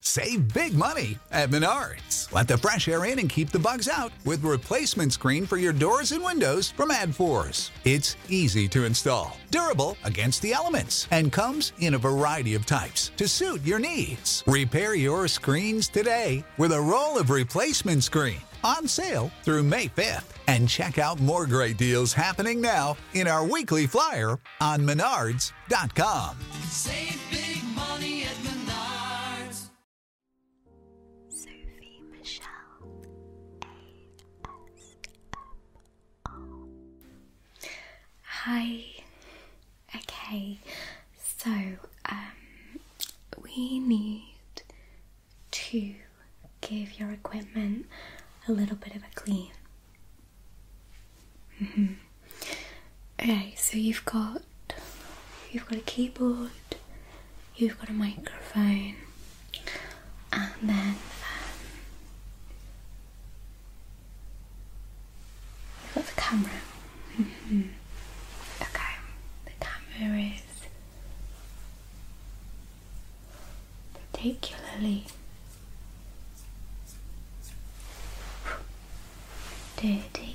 Save big money at Menards. Let the fresh air in and keep the bugs out with replacement screen for your doors and windows from AdForce. It's easy to install, durable against the elements, and comes in a variety of types to suit your needs. Repair your screens today with a roll of replacement screen on sale through May 5th. And check out more great deals happening now in our weekly flyer on Menards.com. Save big money at Menards. Sophie Michelle ASMR. Hi. Okay, so we need to give your equipment a little bit of a clean. Okay, so you've got a keyboard, you've got a microphone, and then you've got the camera. Okay, the camera is particularly dirty.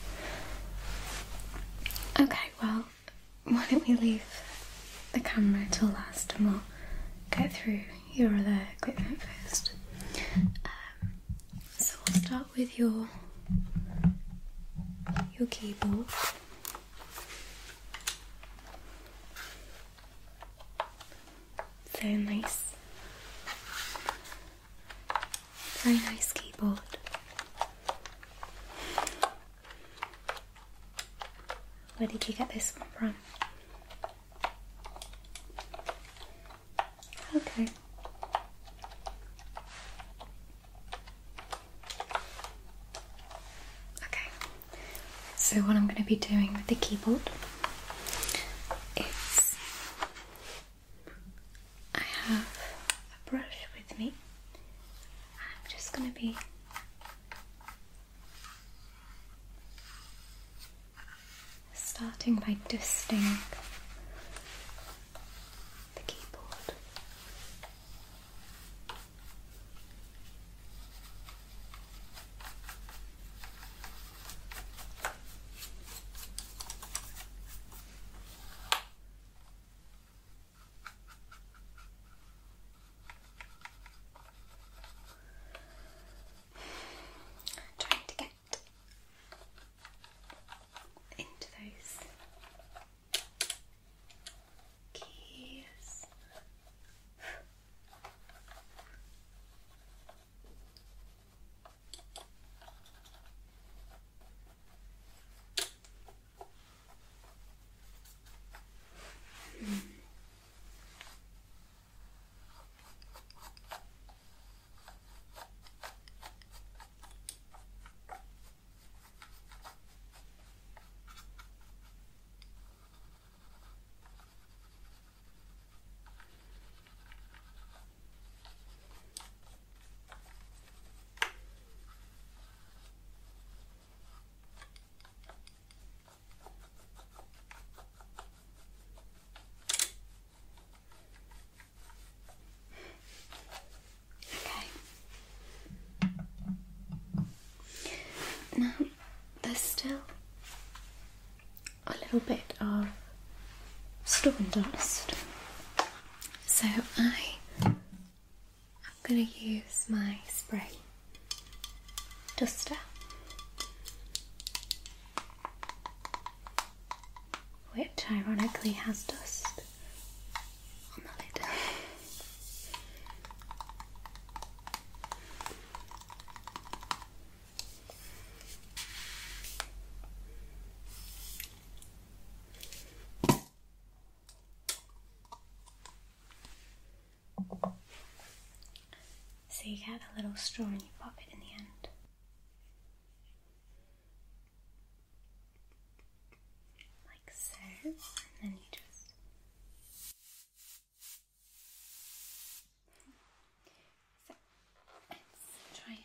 Okay, well, why don't we leave the camera till last and we'll get through your other equipment first. So we'll start with your keyboard. Very nice. Very nice keyboard. Where did you get this one from? Okay. Okay. So what I'm going to be doing with the keyboard is I have a brush with me. I'm just going to be starting by dusting the keyboard. Trying to get into those keys. Now, there's still a little bit of stubborn dust, so I'm going to use my spray duster, which ironically has dust on the lid. So you get a little straw and you pop it in the end. Like so, and then you just... So, let's try it.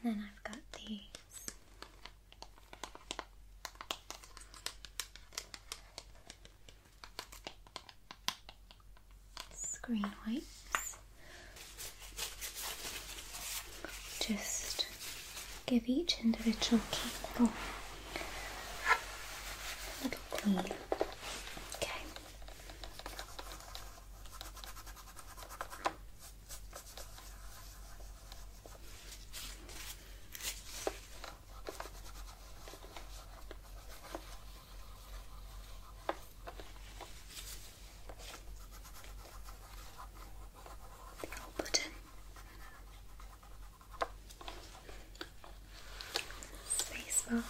And then I've got these screen wipes. Just give each individual cable a little clean. Okay. Button, spacebar,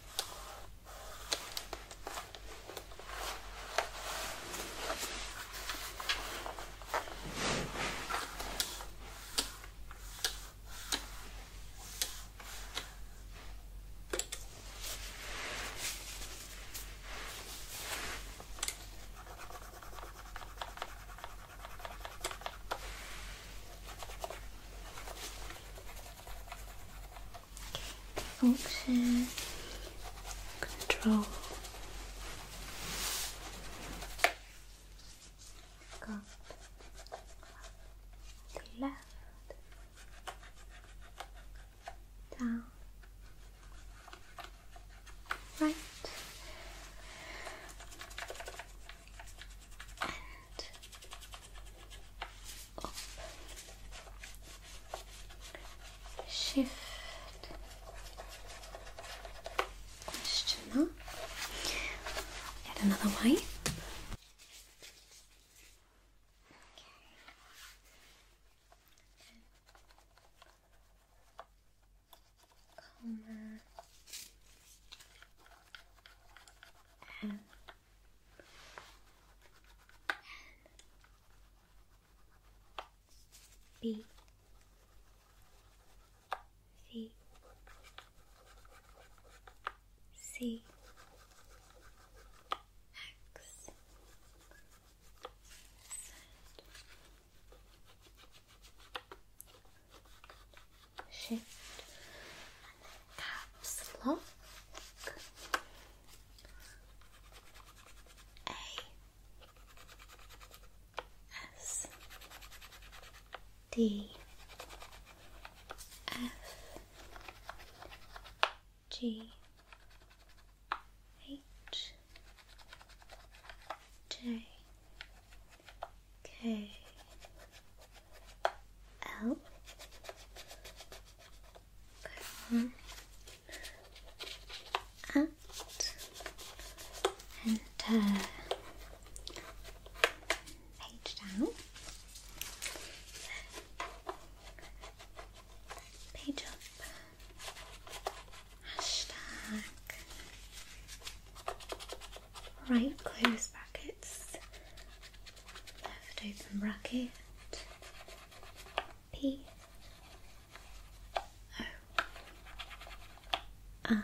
function, control, got the left, down, right, and up, shift, question mark, get another wipe. Comma, M, B, V, C, X, Z, shift, caps lock, A, S, D, F, G, H, J, K, L, and enter, page down, page up, hashtag, right close brackets, left open bracket, P, O, I,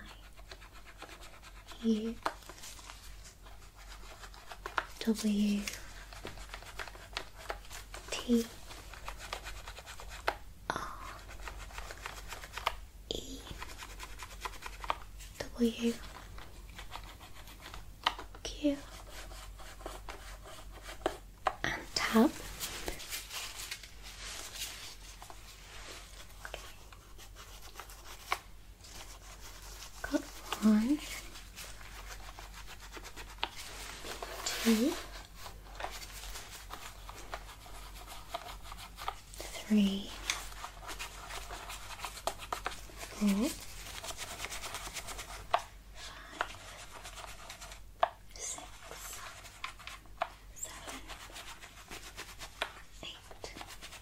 U, W, T, R, E, W, Q, and tab. Got 1, 2, 3, 4, 6, 7, 8,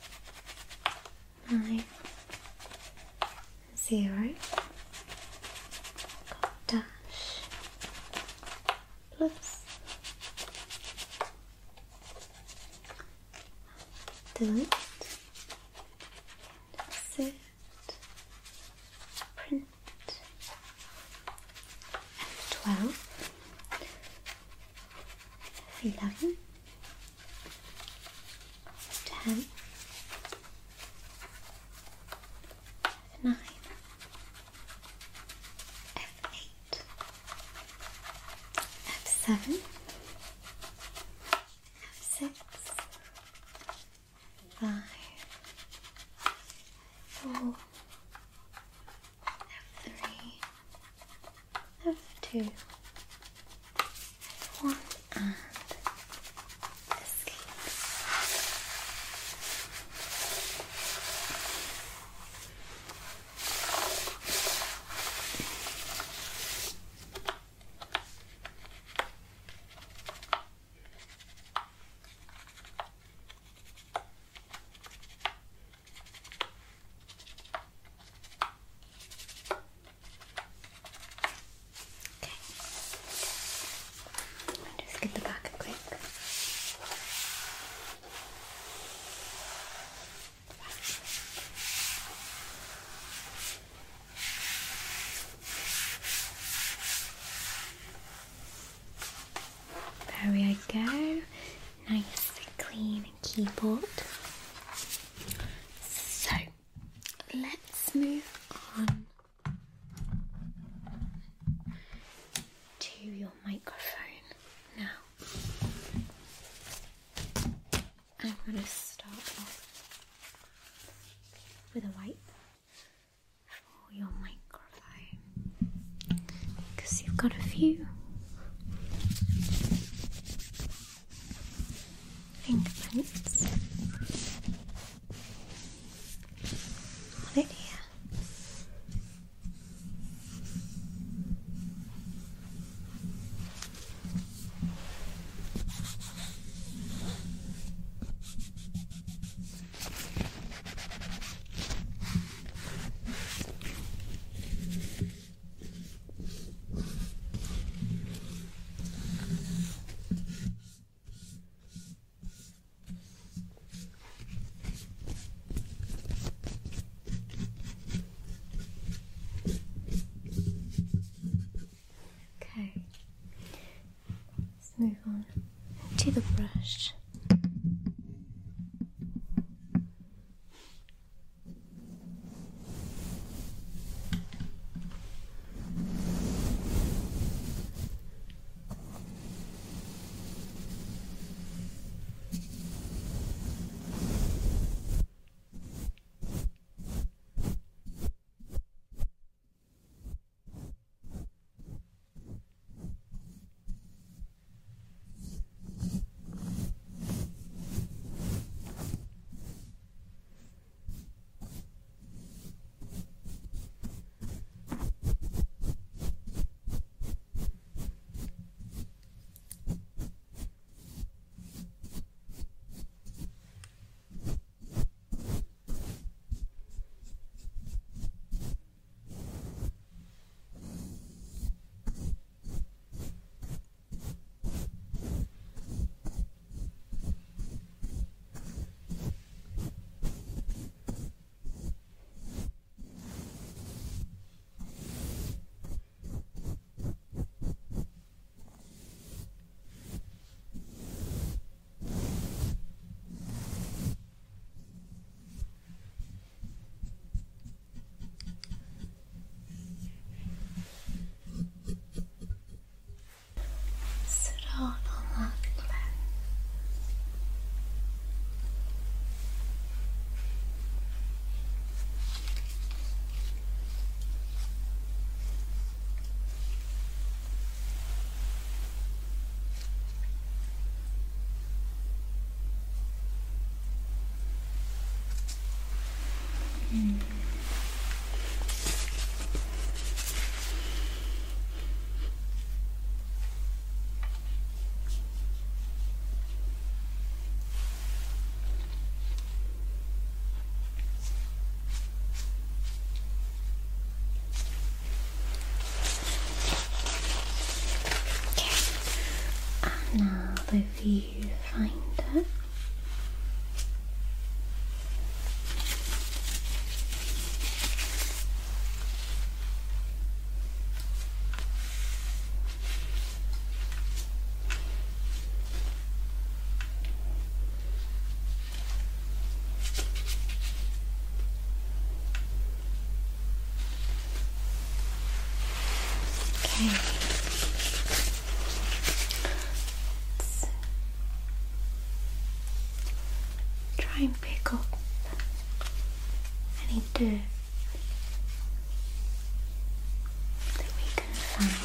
9, 0, dash, plus, delete, insert, print, F12, F11, 10, F9, F7, F6, 5, 4, F3, F2, F1, and escape. Just get the back quick. There we go. Nice clean keyboard. So let's move on to your microphone now. I'm going to start off with a wipe for your microphone because you've got a few fingerprints on it here. Okay, let's move on to the brush. Start on that lens. Now the viewfinder. Okay. pick up any dirt that we can find.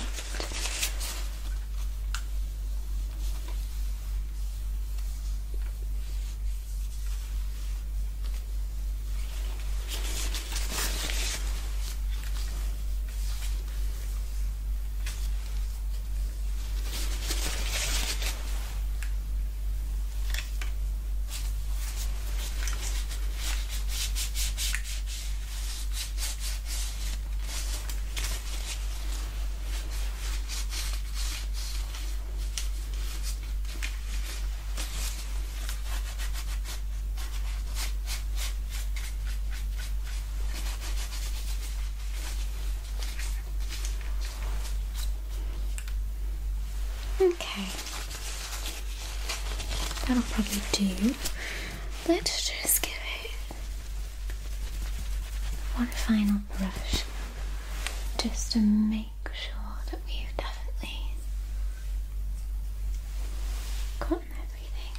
Okay, that'll probably do. Let's just give it one final brush just to make sure that we've definitely gotten everything.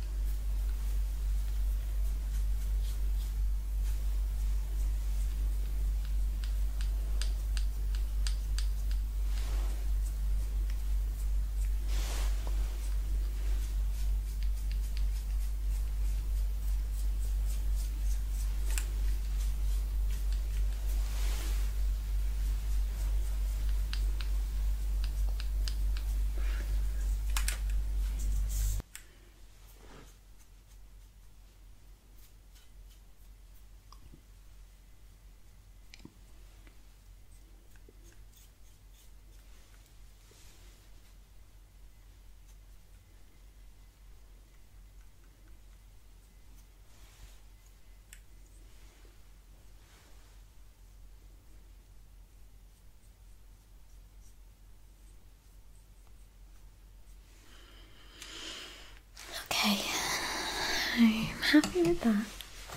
Okay, I'm happy with that.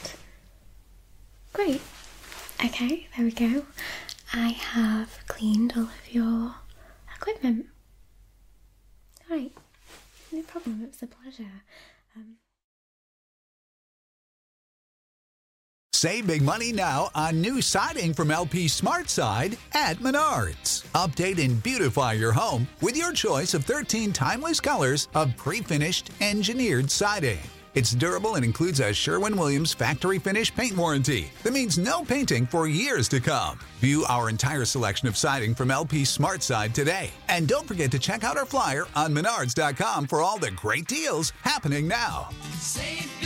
Great. Okay, there we go. I have cleaned all of your equipment. Alright, no problem, it was a pleasure. Save big money now on new siding from LP SmartSide at Menards. Update and beautify your home with your choice of 13 timeless colors of pre-finished engineered siding. It's durable and includes a Sherwin-Williams factory finish paint warranty that means no painting for years to come. View our entire selection of siding from LP SmartSide today. And don't forget to check out our flyer on Menards.com for all the great deals happening now. Save